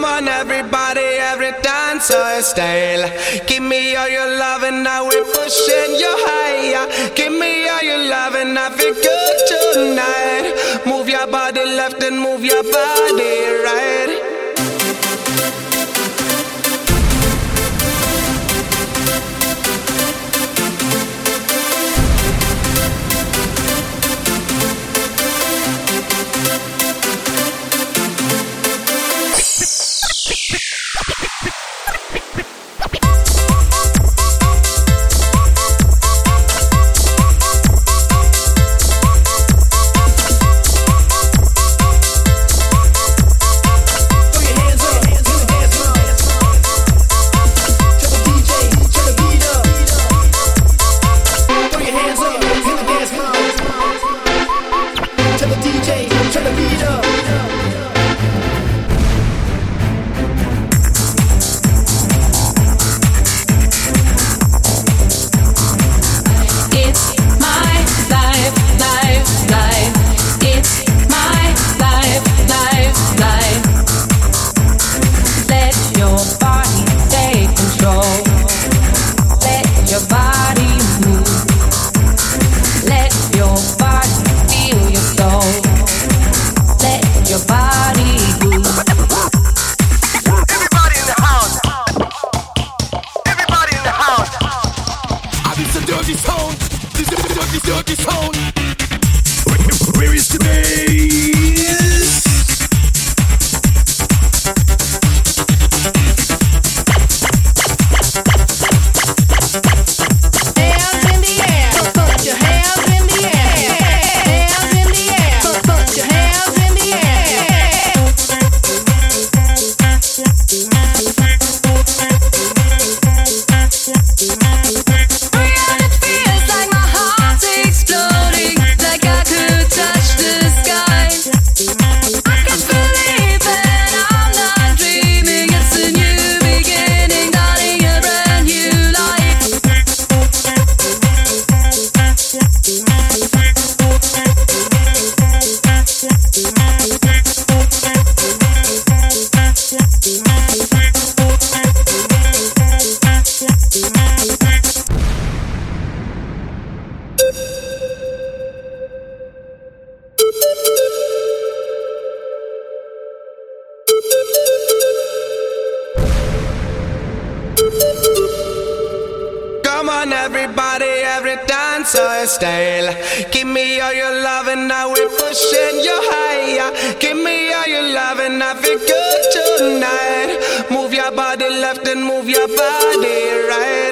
Come on everybody, every dancer style. Give me all your love and now we're pushing you higher. Give me all your love and I feel good tonight. Move your body left and move your body right. Come on everybody, every dancer style. Give me all your love and now we're pushing you higher. Give me all your love and I feel good tonight. Move your body left and move your body right.